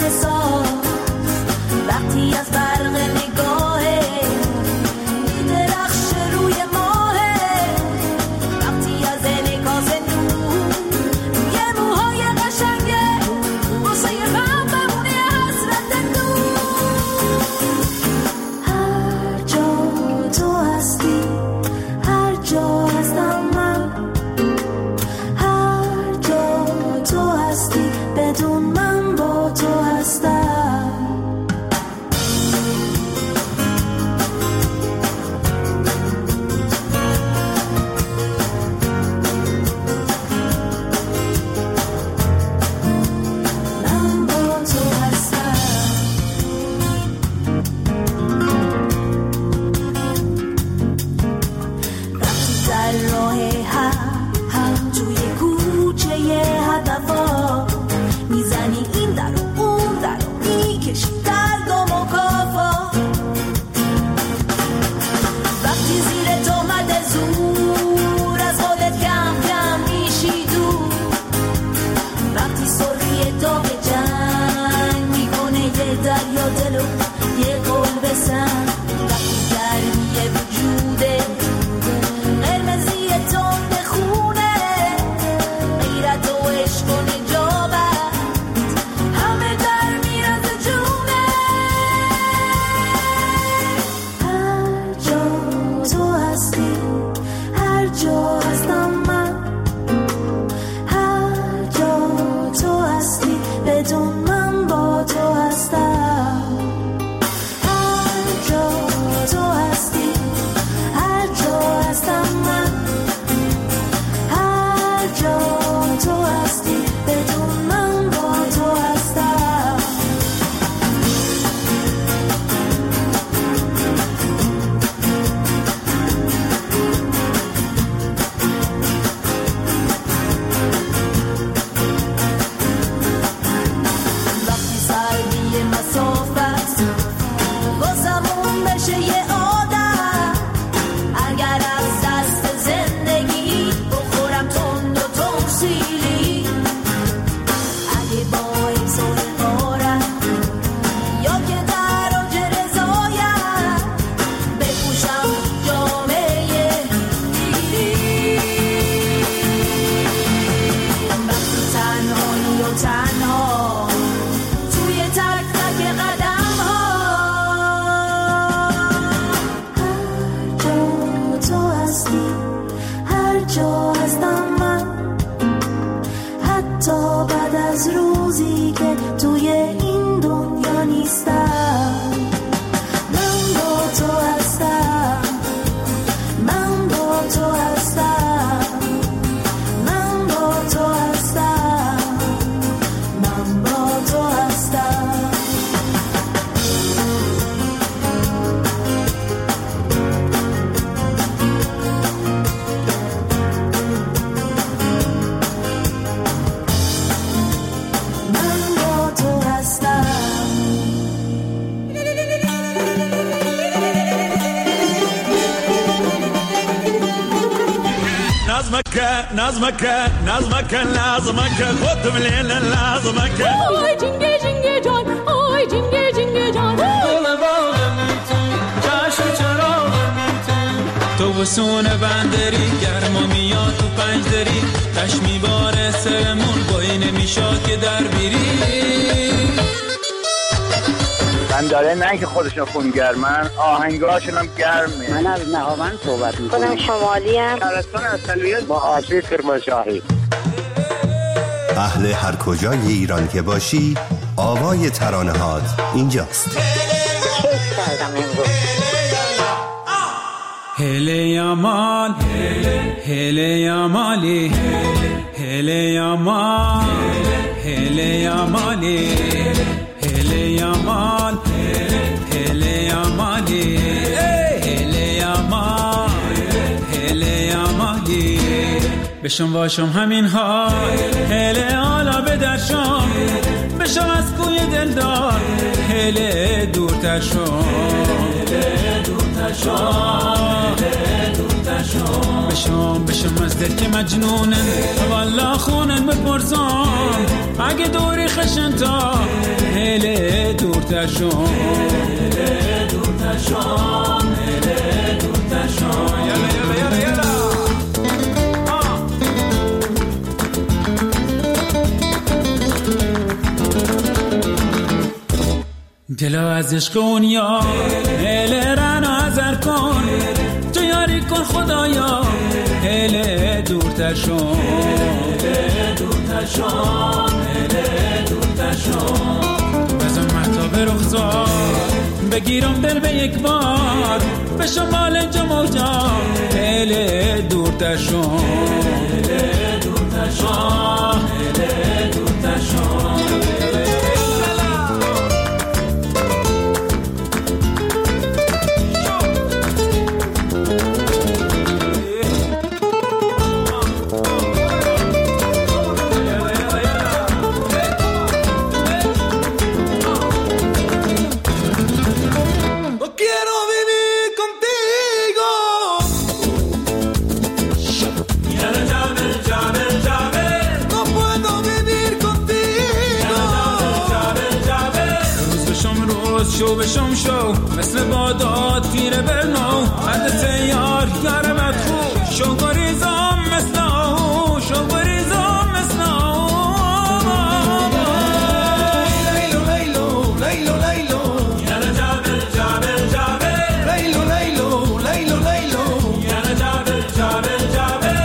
حساب وقتی از برق نگاهه میدرخش روی ماهه وقتی از انعکاس نور یه موهای قشنگه واسه غم بمونه حسرت دور هر جا تو هستی هر جا هستم من هر جا تو هستی بدون من با تو هستم من با تو هستم وقتی در راه هم توی کوچه ی هدفا میزنی این در و اون در و میکشی درد و مکافا وقتی زیر تهمت زور از خودت کم کم میشی دور وقتی سرخی داغ جنگ میکنه یه دریا دلو یه قلب سنگ وقتی گرمی وجوده قرمزی تند خونه غیرت و عشق و نجابت همه در میرز جونه هر جا تو هستی هر جا هستم من هر جا تو هستی بدون من با تو هستم هر جا تو هستی هر جا هستم من هر جا تو هستی بدون من با تو هستم وقتی سردی مسافت واسمون بشه یه عادت اگر از دست زندگی بخورم تند و تمثیلی اگه باعث و حقارت یا که در اوج رضایت بپوشم جامعه دیری وقتی تنهایی و تنها توی تک تک قدم ها هر جا تو هستی هر جا هستم من حتی بعد از روزی که توی این دنیا نیستم من با تو هستم من با تو هستم من با تو هستم من با تو هستم من با تو هستم نظمك خد من الليل لازمك آی جنگه جنگه جان آی جنگه جنگه جان گل باغم تو جشن چراغم تو بسون بندری گرما میاد تو پنجدری تش میباره سرمون بایی نمیشاد که در بیری من داره نه که خودشون خونگرمن آهنگاشون هم گرمه. من از نهاوند صحبت میکنم. خودم شمالی ام. شهرستان اصلیت با آسیب کرمانشاهی. اهل هر کجای ایران که باشی آوای ترانه‌هات اینجاست. کیف کردم امروز. هله یامال هله یامالی هله یامال هله یامالی هله یامال هله یامالی هله یامال هله یامالی بشم واشم همین حال هله حالا به درشم بشم از کوی دلدار هله دورتر شم هله دورتر شم بشم از دل که مجنونن والا خونن بپرسم اگه دوری خشن تا هله دورتر شون هله دورتر شون هله دورتر شون یلا یلا یلا یلا دلا از عشق اونیا هله رنو ازر کن تو یاری کن خدایا هله دورتر شون هله دورتر شون هله دورتر شون بزن محتاب رخزار بگیرم دل به یک بار به شمال جموجا هله دورتر شون هله دورتر شون هله دورتر شون شو بشم شو مثل بادات گیره برنو حد سیار یارمت خوب شو گریزم مثل آهو شو گریزم مثل آهو لیلو لیلو لیلو لیلو یالا جابر جابر جابر لیلو لیلو لیلو لیلو یالا جابر جابر جابر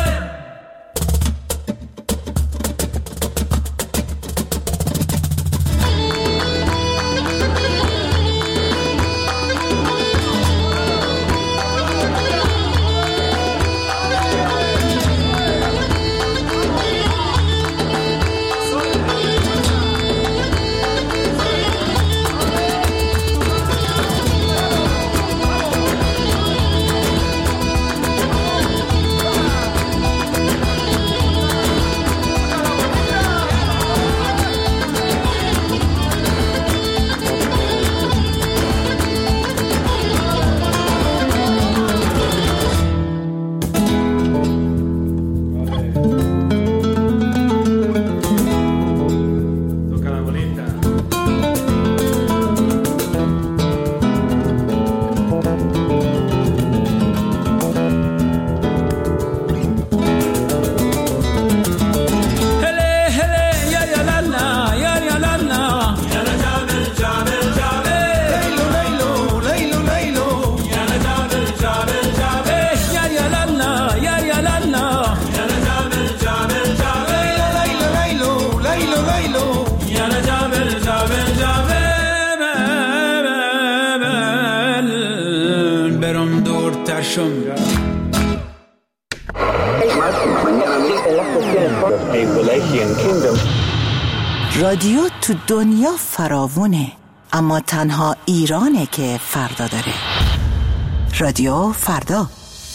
رادیو تو دنیا فراوونه، اما تنها ایرانه که فردا داره. رادیو فردا.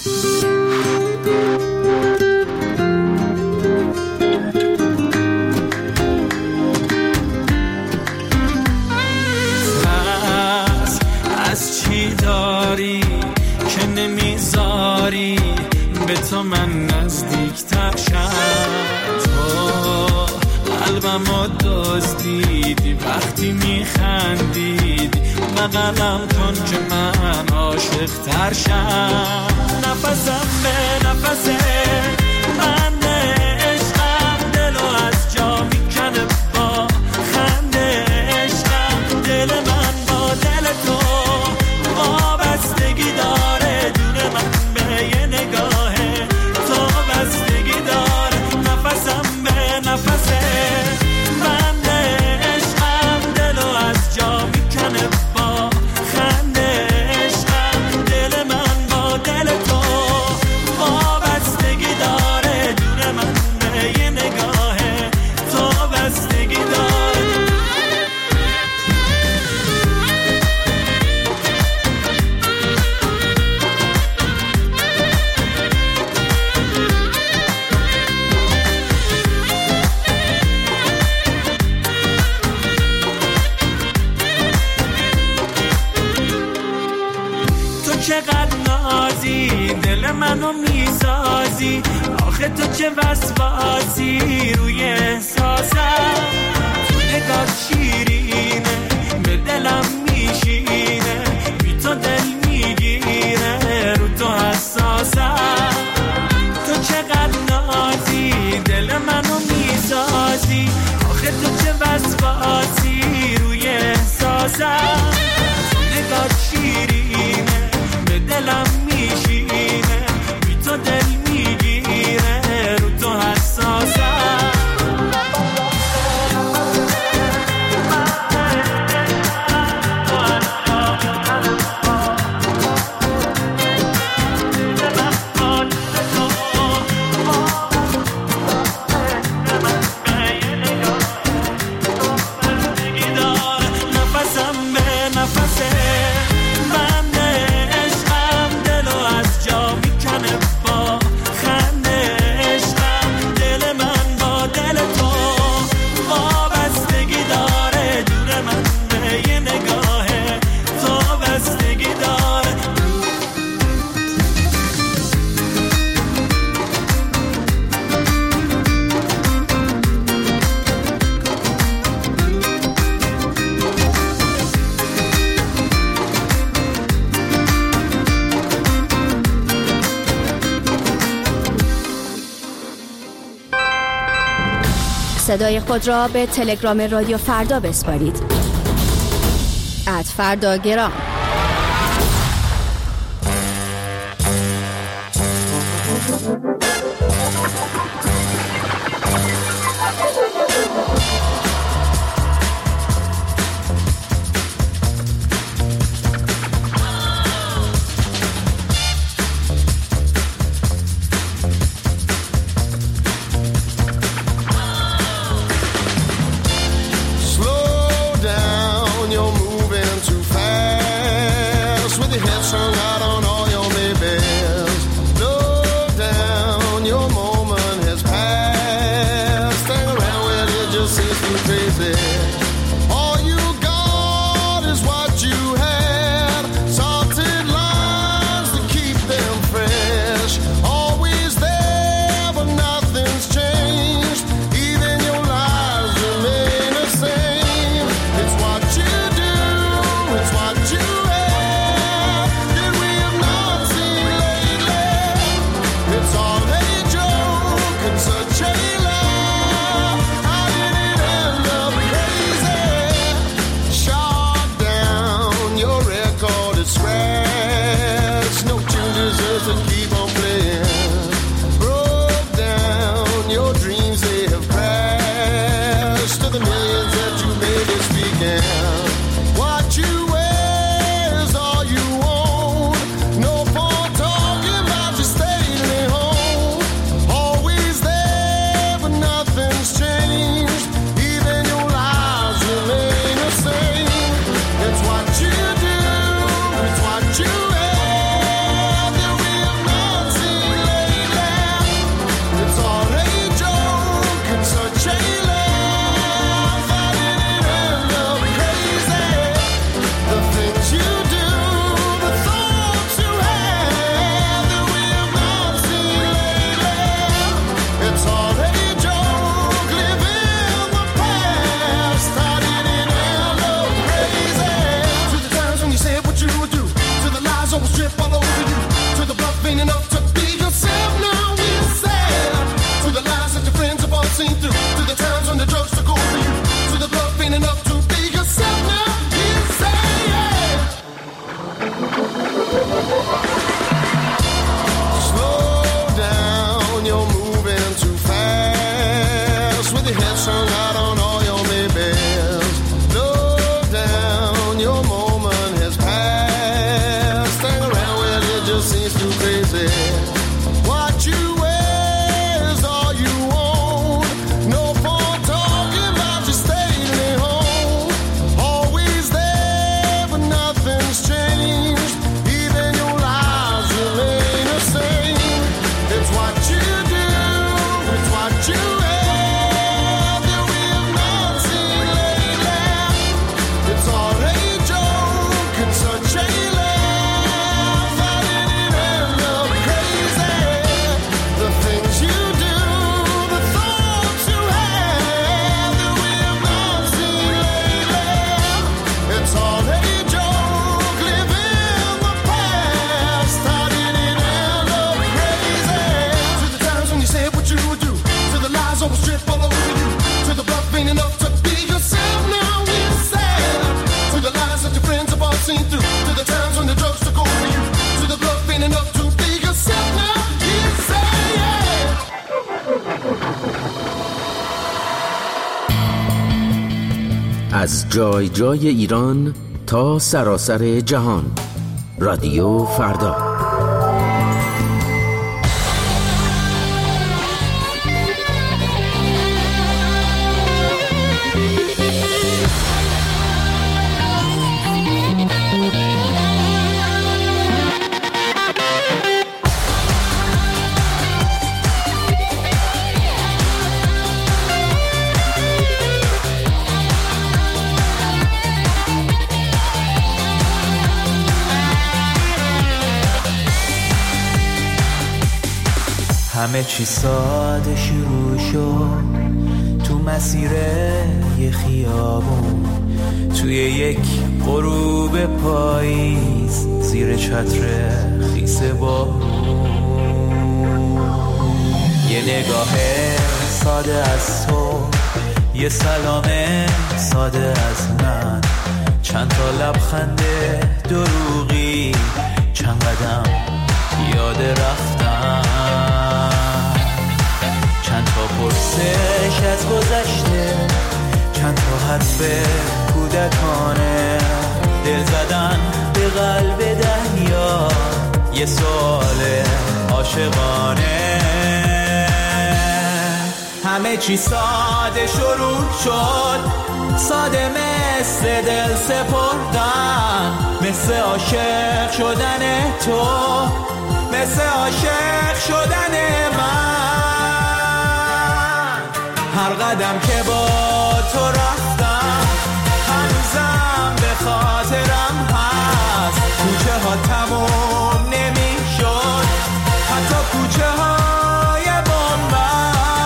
از چی داری که نمیذاری به تو من نزدیک‌تر شد، قلبمو دزدیدی وقتی میخندیدی، بغلم کن که من عاشق تر شم. نفسم به نفسه بند عشقم، دلو از جا میکنه با خنده عشقم. دل من با دل تو وابستگی داره، دور من به یه نگاهه تو بستگی داره. نفسم به نفسه بند عشقم، دلو از جا میکنه با خنده عشقم. دل من با دل تو وابستگی داره، دور من به یه نگاهه تو بستگی داره. چقدر نازی دل منو میسازی، آخه تو چه وسواسی روی احساسم. تو نگاه شیرینه حساسم نگاه شیرینه به دلم میشینه بی تو دل میگیره رو تو حساسم صدای خود را به تلگرام رادیو فردا بسپارید. @فرداگرام. Did we seen through. To the times when the drugs took over you. To the blood ain't enough to be yourself now. You say yeah. از جای جای ایران تا سراسر جهان. رادیو فردا. همه چی ساده شروع شد تو مسیر یه خیابون، توی یک غروب پاییز زیر چتر خیس بارون. یه نگاه ساده از تو، یه سلام ساده از من، چند تا لبخند دروغی، چند قدم یاد رفتم، چند تا پرسش از گذشته، چند تا حرف کودکانه، دل زدن به قلب دریا، یه سوال عاشقانه. همه چی ساده شروع شد، ساده مثل دل سپردن، مثل عاشق شدن تو، مثل عاشق شدن من. هر قدم که با تو رفتم هنوزم به خاطرم هست، کوچه ها تموم نمی شد، حتی کوچه های بنبست.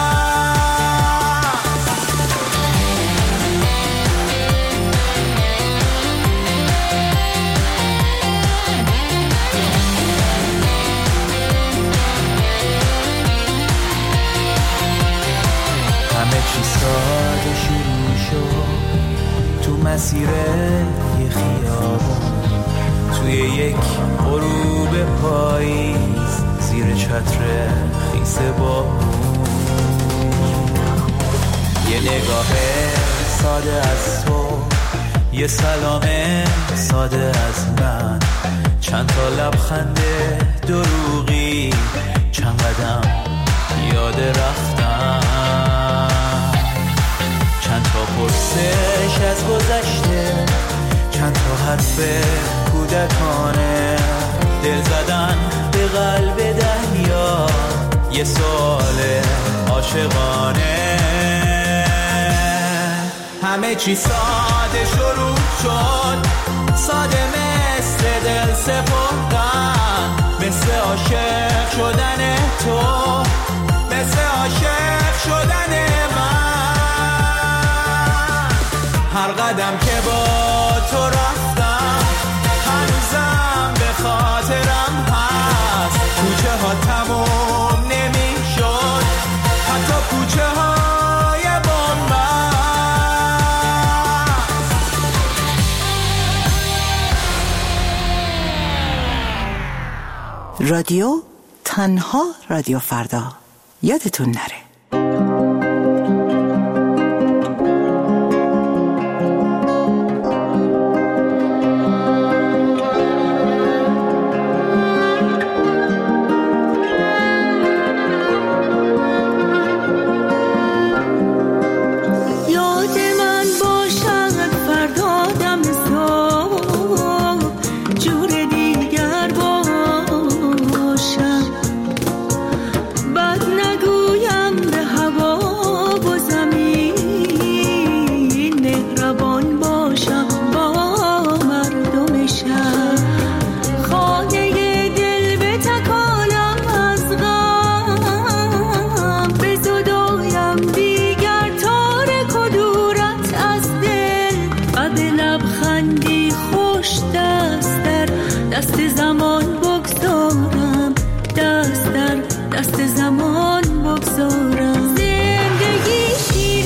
چی ساده شروع شد تو مسیر یه خیابون، توی یک غروب پاییز زیر چتر خیس بارون. یه نگاه ساده از تو، یه سلام ساده از من، چند تا لبخند دروغی، چند قدم یاد رفتم، چند تا پرسش از گذشته، چند تا حرف کودکانه، دل زدن به قلب دریا، یه سوال عاشقانه. همه چی ساده شروع شد، ساده مثل دل سپردن، مثل عاشق شدن تو، مثل عاشق شدن من. هر قدم که با تو رفتم هنوزم به خاطرم هست، کوچه ها تموم نمی شد، حتی کوچه های بنبست. رادیو تنها رادیو فردا. یادتون نره.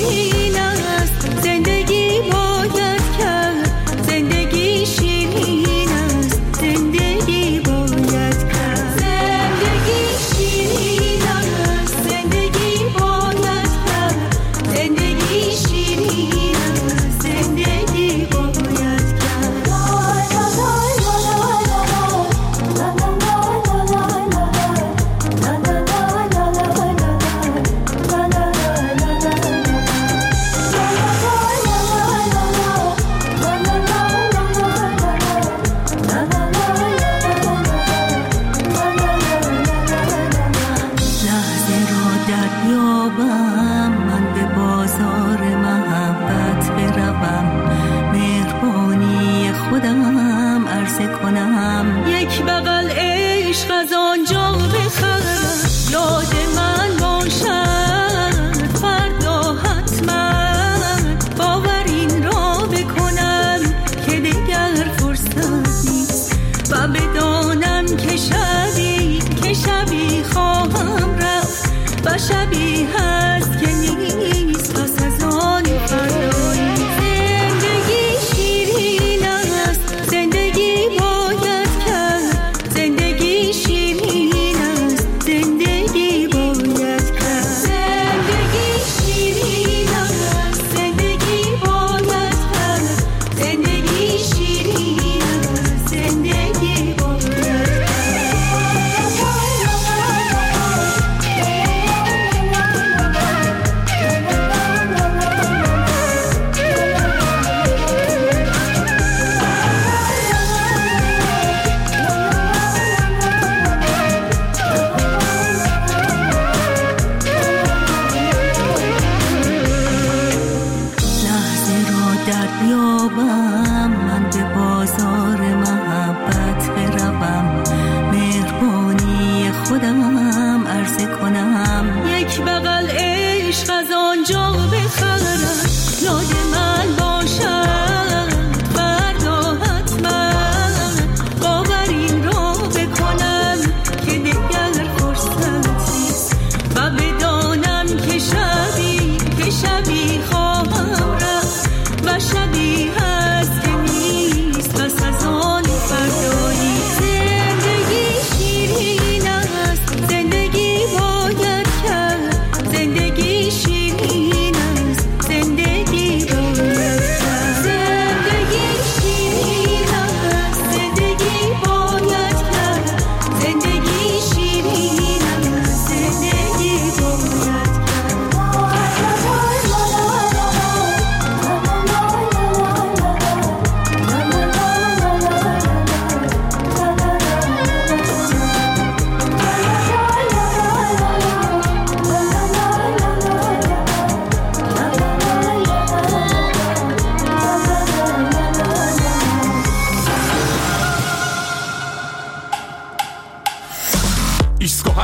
زندگی باید کرد، زندگی شیرین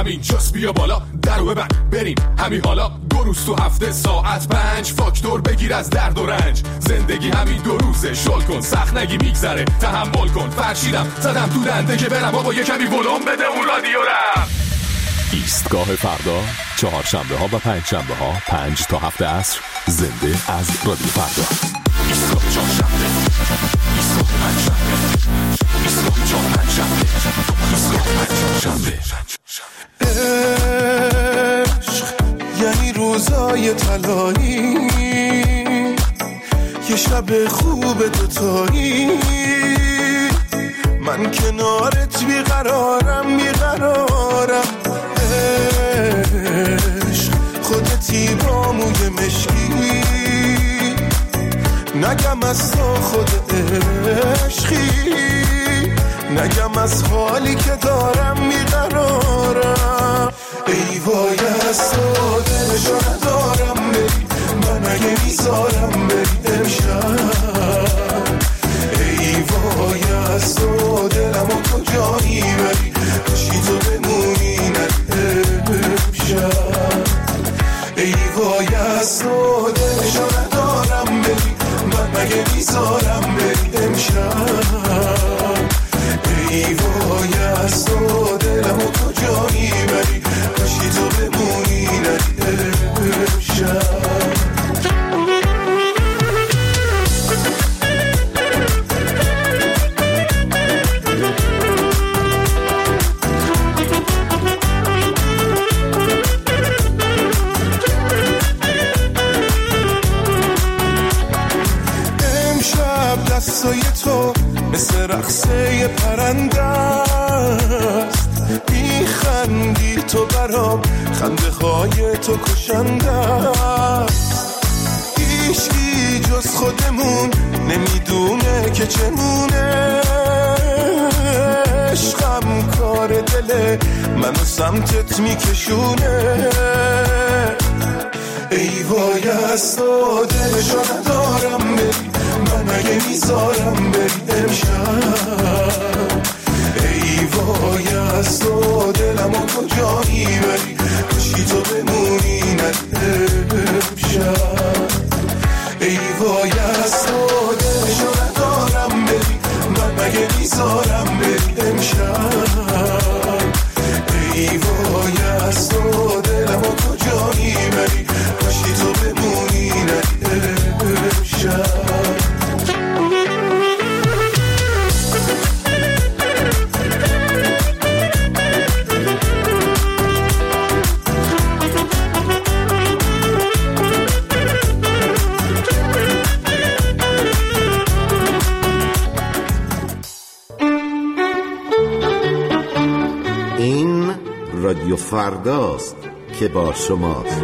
همین جاست بیا بالا درو ببند بریم همین حالا 2 روز تو هفته ساعت 5 فاکتور بگیر از درد و رنج زندگی همین 2 روزه شل کن سخت نگی میگذره تحمل کن فرشیدم زدم تو دنده که برم بابا یه کمی ولوم بده اون رادیو رم ایستگاه فردا چهارشنبه ها و پنجشنبه ها 5 تا 7 عصر زنده از رادیو فردا ایستگاه چهارشنبه ایستگاه پنجشنبه ایستگاه چهارشنبه ایستگاه پنجشنبه عشق یعنی روزای طلایی یه شب خوب دوتایی من کنارت بیقرارم عشق خودتی با موی مشکی نگم از تو خود عشقی نگم از حالی که دارم بیقرارم ای وای از تو دلشو ندارم بری من اگه میذارم بری امشب ای وای از تو دلمو کجایی بری کاشی تو بمونی امشب ای وای از تو دلشو ندارم بری من اگه میذارم بری امشب ای وای از تو دلمو کجایی بری کاشی تو بمونی امشب دستای تو مثل رقصه پرنده است میخندی تو برام خنده های تو کشنده است هیچکی جز خودمون نمیدونه که چمونه عشقم کار دل منو سمتت میکشونه ای وای از تو دلشو ندارم بری من اگه میذارم بری امشب ای وای از تو دلمو کجایی بری کاشی تو بمونی امشب ای وای از تو دلشو ندارم بری من اگه میذارم بری امشب ای وای از تو دلمو کجایی بری کاشی تو بمونی امشب این رادیو فرداست که با شماست.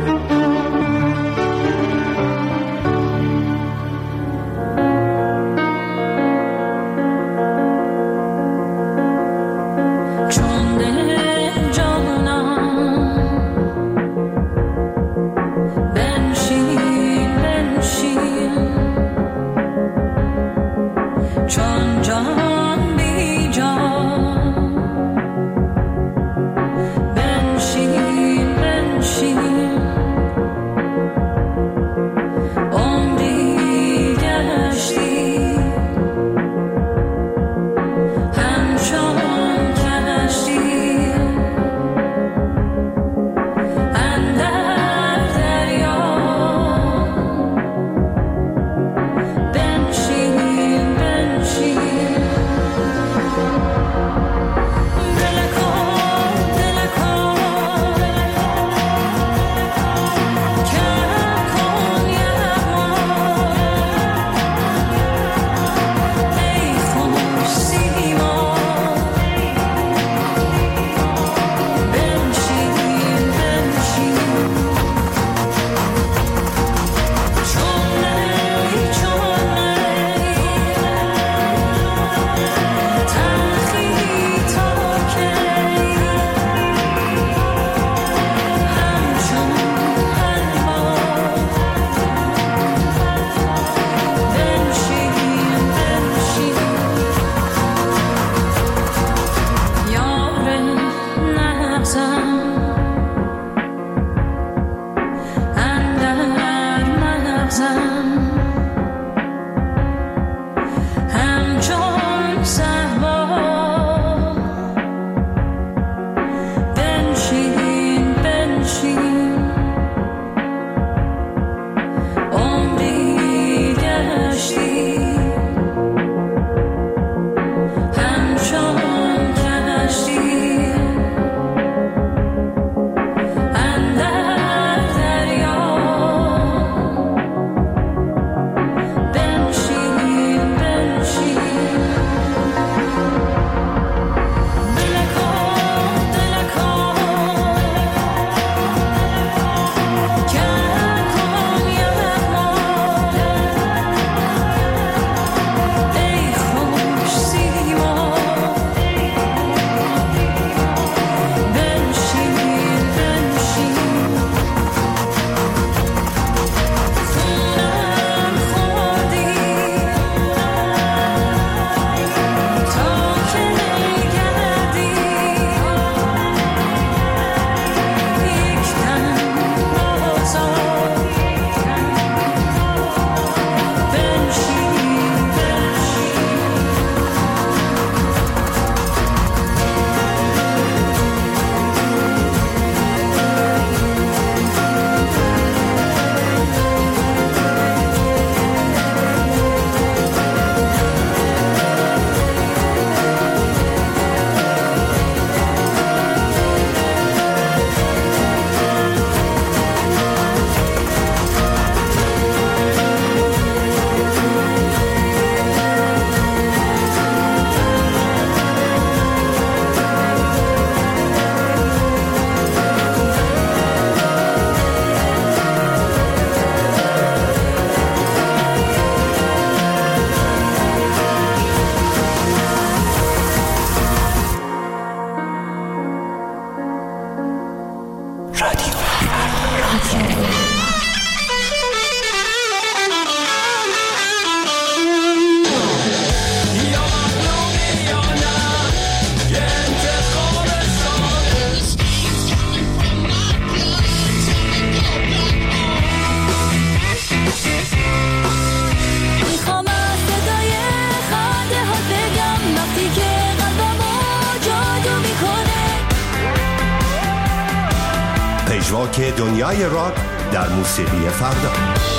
پژواک دنیای راک در موسیقی فردا.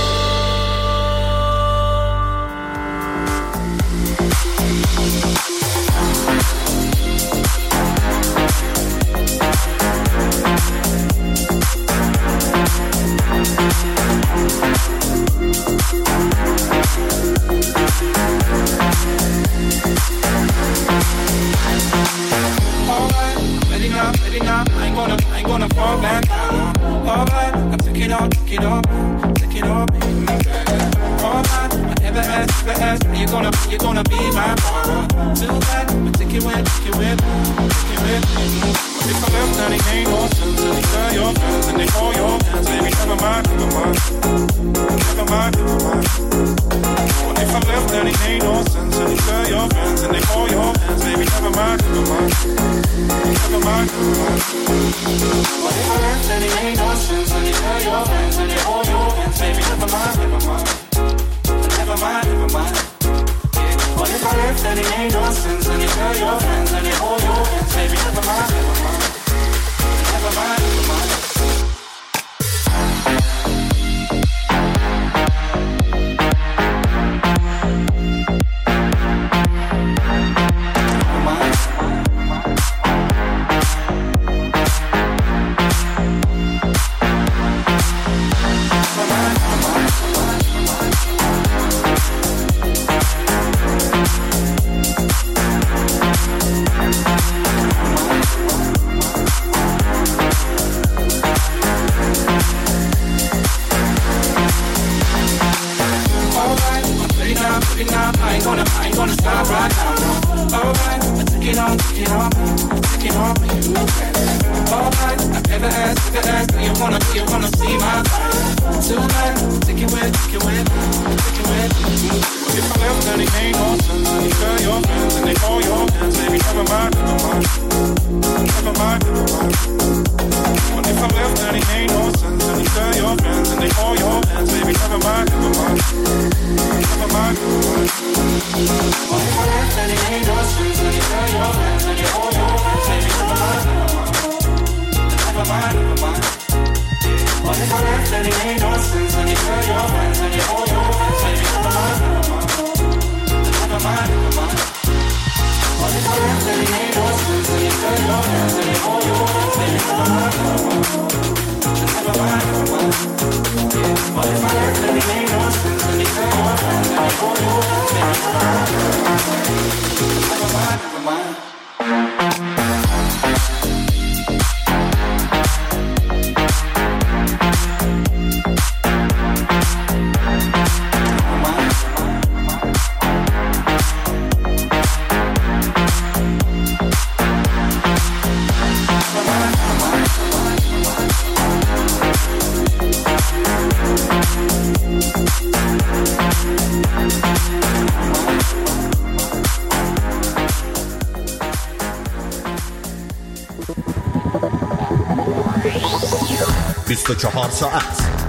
ساعت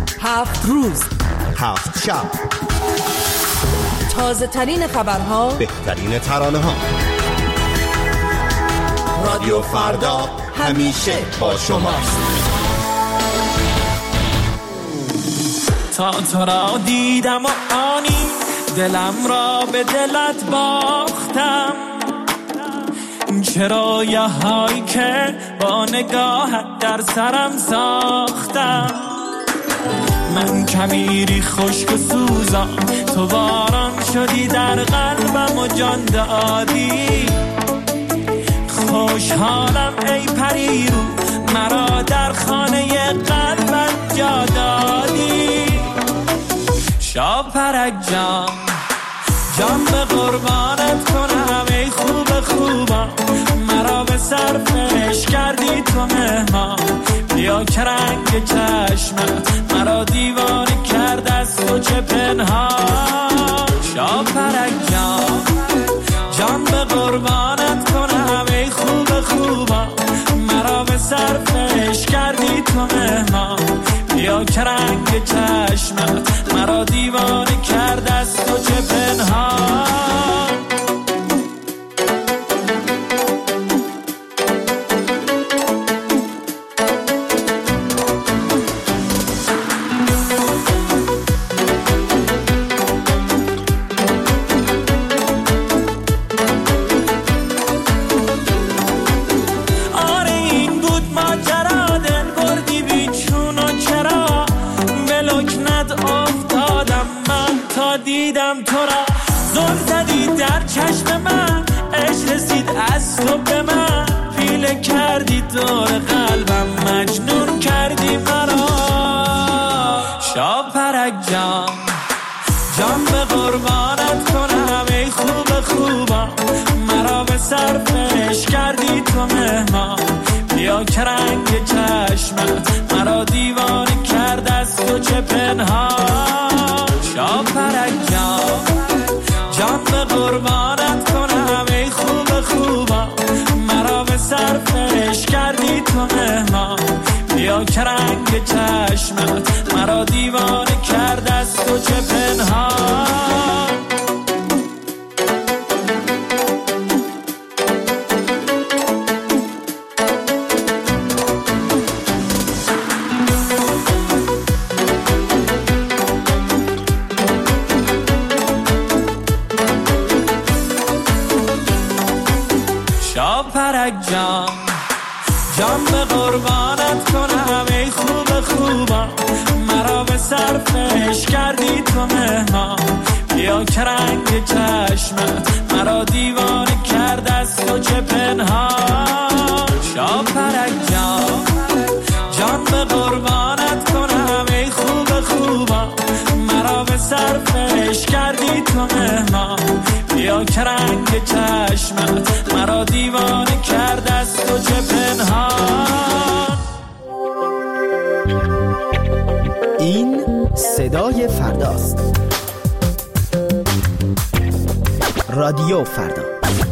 7 روز 7 شب، تازه ترین خبرها، بهترین ترانه ها. رادیو فردا همیشه با شماست. تا تو را دیدم و آنی دلم را به دلت باختم، چرا یه هایی که با نگاهت در سرم ساختم. من کمیری خشک و سوزم، تو باران شدی در قلبم و جان دادی. خوشحالم ای پریرو، مرا در خانه قلبت جا دادی. شاپرک جان جان به قربانت کنم ای خوب خوبم، مرا به صرفش کردی تو مهمان. بیا که رنگ چشمت مرا دیوانه کرد از تو چه پنهان. شاپرک جان جان به قربانت کنم ای خوب خوبم، مرا به صرفش کردی تو مهمان. بیا که رنگ چشمت مرا دیوانه کرد از تو چه پنهان. چشم من عشق رسید از تو به من، پیله کردی دور قلبم، مجنون کردی مرا. شاپرک جان جان به قربانت کنم، ای خوب خوبا مرا به صرفش کردی تو مهمان. بیا که رنگ چشمت مرا دیوانه کرد از تو چه پنهان. شاپرک جان به قربانت کنم، ای خوب خوبا مرا به صرفش کردی تو مهمان. بیا که رنگ چشمت مرا دیوانه کرد از تو چه پنهان. شاپرک جان به قربانت کنم، ای خوب خوبا مرا به صرفش کردی تو مهمان. بیا که رنگ چشمت مرا دیوانه کرد از تو چه پنهان. شاپرک جان به قربانت کنم، ای خوب خوبا مرا به صرفش کردی تو مهمان. بیا که رنگ چشمت مرا دیوانه کرد از تو چه پنهان. این صدای فرداست. رادیو فردا.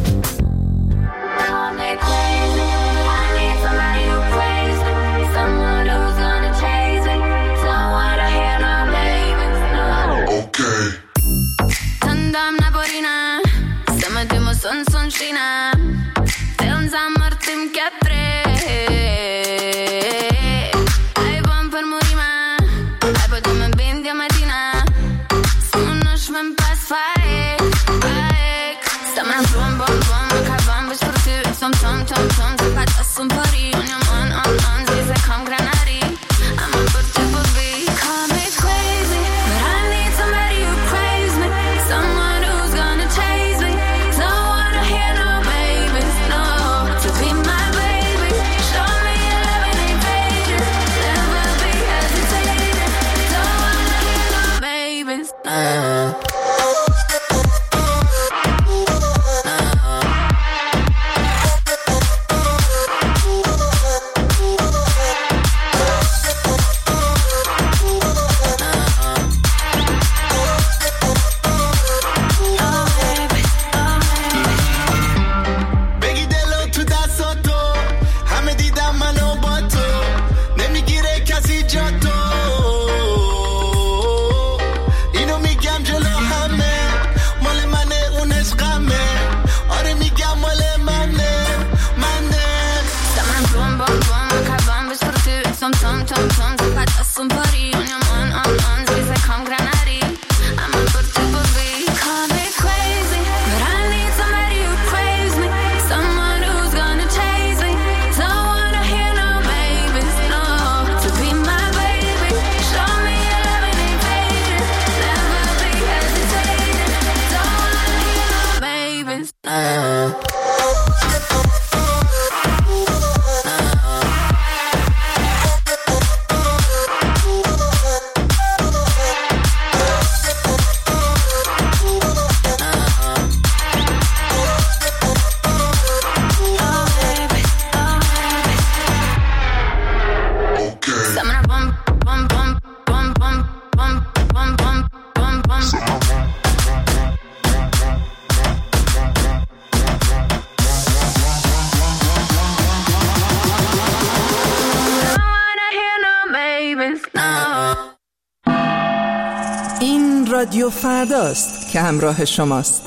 این رادیو فرداست که همراه شماست.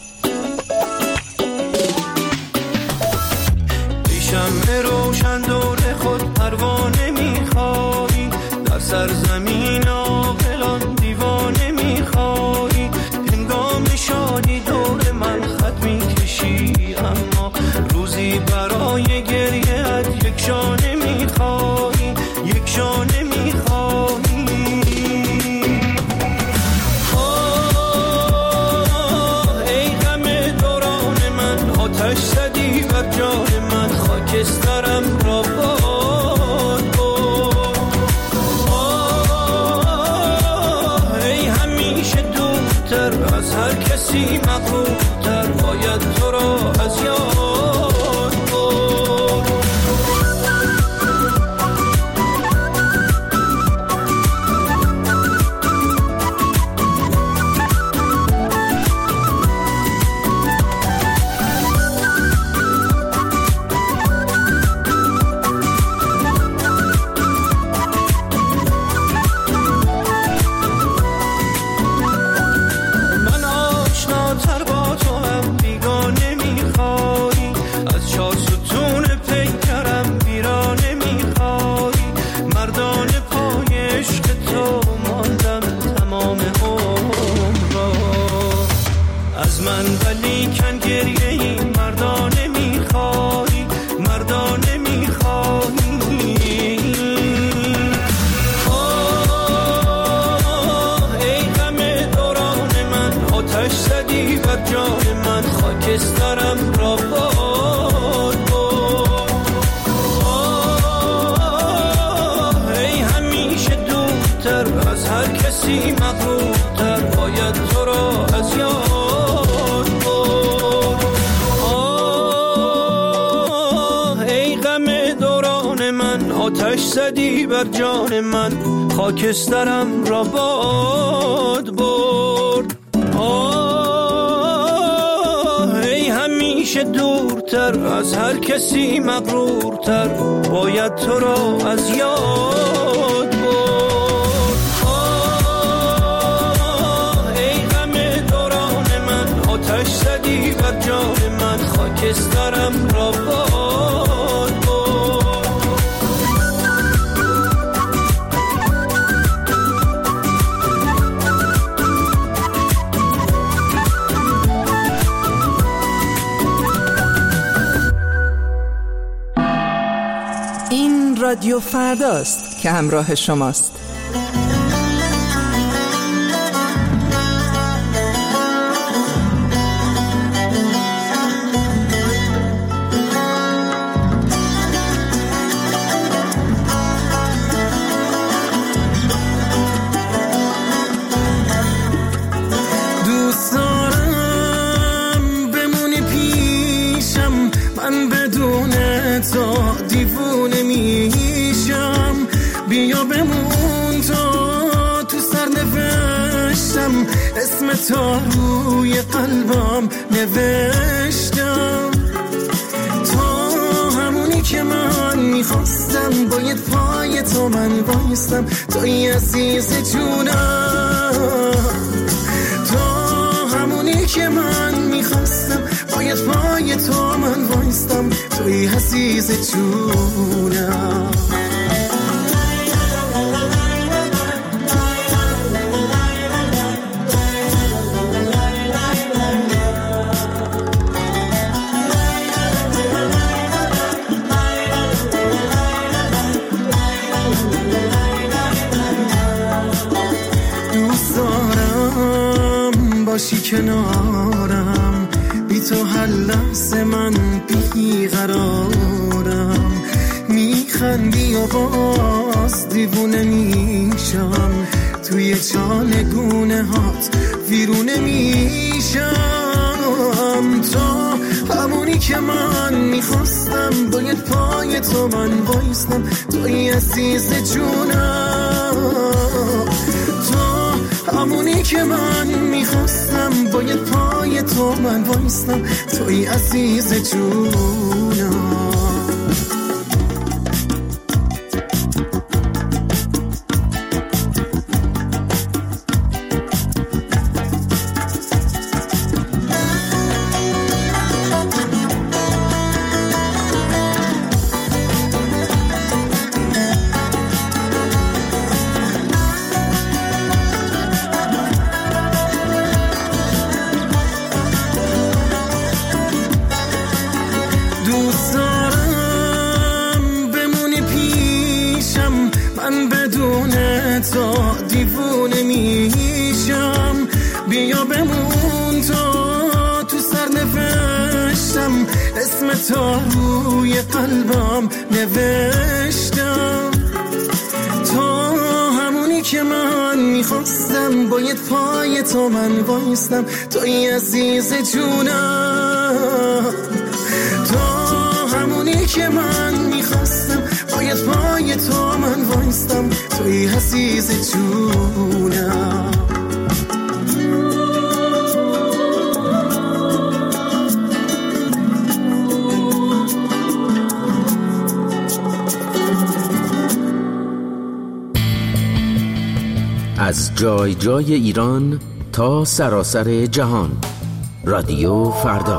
شمع روشن دور خود پروانه میخوایی، در سرزمین عاقلان دیوانه میخوایی، هنگام شادی دور من خط میکشی، اما روزی برای گریه‌ات یک شانه میخوایی، یک شانه میخوایی. ای غم دوران کسی مغرورتر باید تو را از یاد برد. آه ای غم دوران من، آتش زدی بر جان من، خاکسترم را باد برد. ای همیشه دورتر از هر کسی مغرورتر باید تو را از یاد برد. ای غم دوران من، آتش زدی بر جان من، خاکسترم را باد برد. رادیو فرداست که همراه شماست. دوست دارم بمونی پیشم، من بدون تو دیوونه میشم. بیا بمون تو سر نوشتم، اسم تو روی قلبم نوشتم. تو همونی که من میخواستم، باید پای تو من بایستم. توی عزیز جونم، تو همونی که من میخواستم، باید پای تو من بایستم. توی عزیز جونم. دوست دارم باشی کنارم، بی تو هر لحظه من بیقرارم. میخندی و باز دیوونه میشم، توی چالگونه هات ویرونه میشم. تو همونی که من میخواستم، باید پای تو من بایستم. توی عزیز جونم، تو همونی که من میخواستم، باید پای تو من بایستم. توی عزیز جونم. دوست دارم بمونی پیشم، من بدون تو دیوونه میشم. بیا بمون تو سر نوشتم، اسم تو روی قلبم نوشتم. تو همونی که من میخواستم، باید پای تو من بایستم. توی عزیز جونم، تو همونی که من میخواستم، باید پای تو من وایستم. توی عزیز جونم. از جای جای ایران تا سراسر جهان، رادیو فردا.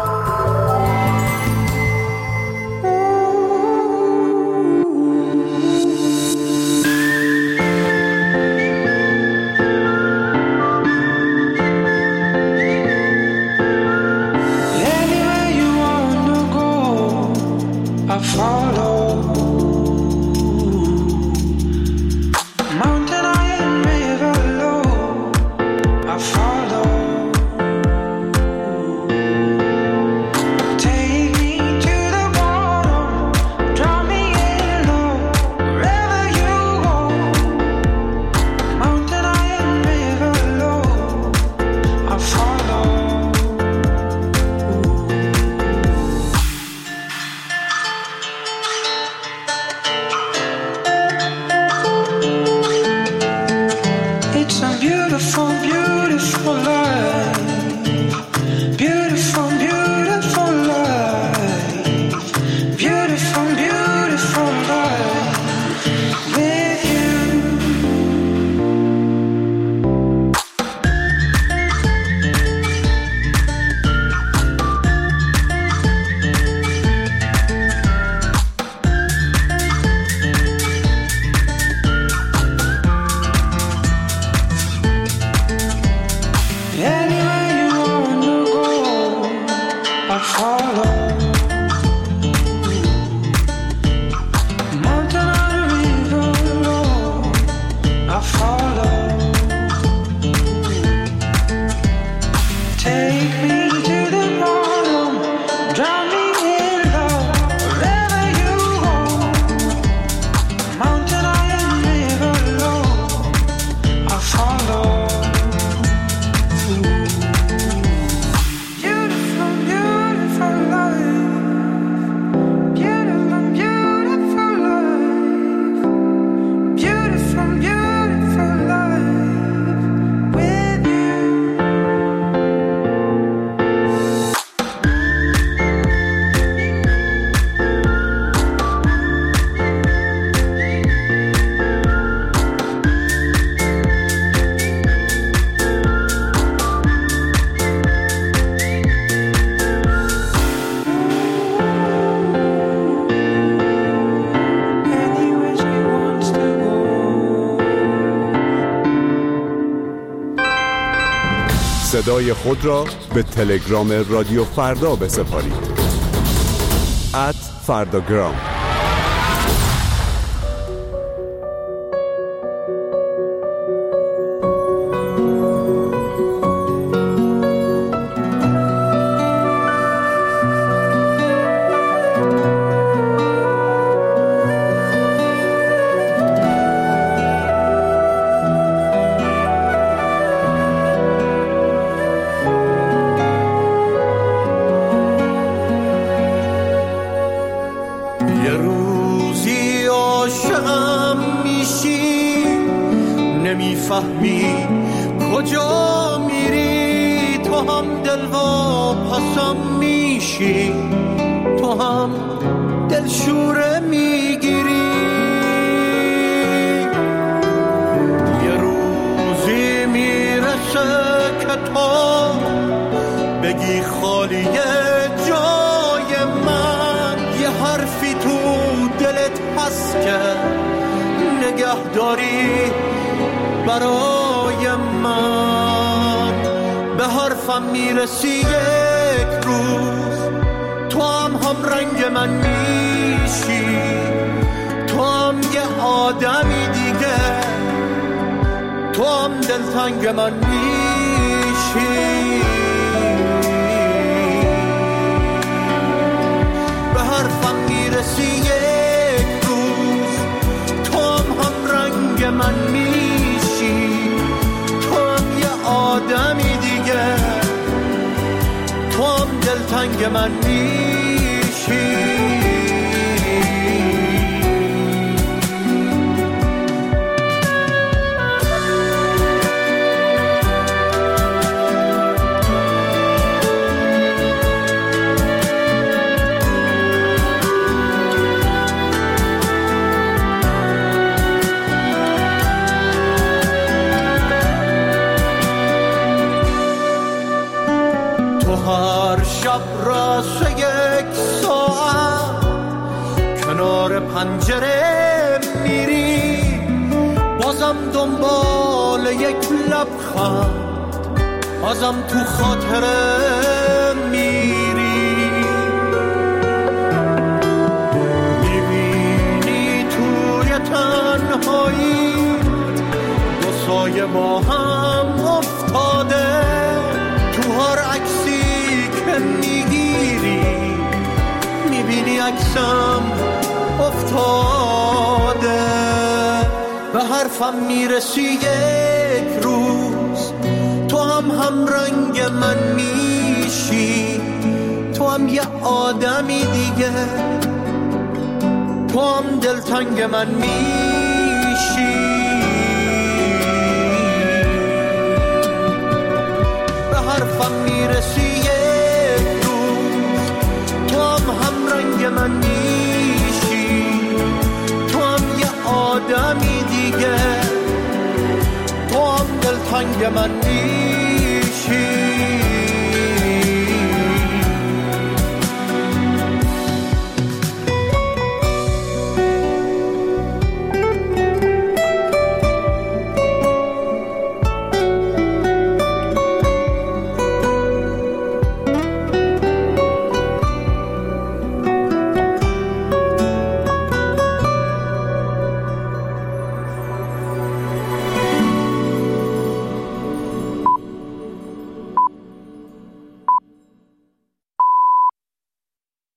follow. Mountain or the river, Lord, I follow. Take me to the bottom, drown me in love, wherever you go. Mountain or the river, Lord, I follow. Beautiful, beautiful life. Beautiful, beautiful life. Beautiful, beautiful life with you. Anywhere she wants to go. صدای خود را به تلگرام رادیو فردا بسپارید. @فرداگرام. یه روزی عاشقم میشی، نمیفهمی کجا میری. تو هم دلواپسم میشی، تو هم دلشوره میگیری. یه روزی میرسه که تو بگی خالیه جای من. یه حرفی تو دلت هست که نگهداری برای من. به حرفم میرسی یک روز، تو هم رنگ من میشی. تو هم یه آدمی دیگه، تو هم دلتنگ من میشی. به حرفم میرسی یک روز، تو هم رنگ من میشی. تو هم یه آدمی دیگه، تو هم دلتنگ من میشی. هر شب راسه یک ساعت کنار پنجره میری، بازم دنبال یک لبخند، بازم تو خاطره میری. میبینی توی تنهایی دو سایه با هم افتاده، تو هر عکسی که میگیری میبینی عکسم افتاده. به حرفم میرسی یک روز، تو هم رنگ من میشی. تو هم یه آدمی دیگه، تو هم دلتنگ من میشی. به حرفم میرسی یک روز، تو هم رنگ من میشی. تو هم یه آدمی دیگه، تو هم دلتنگ من میشی.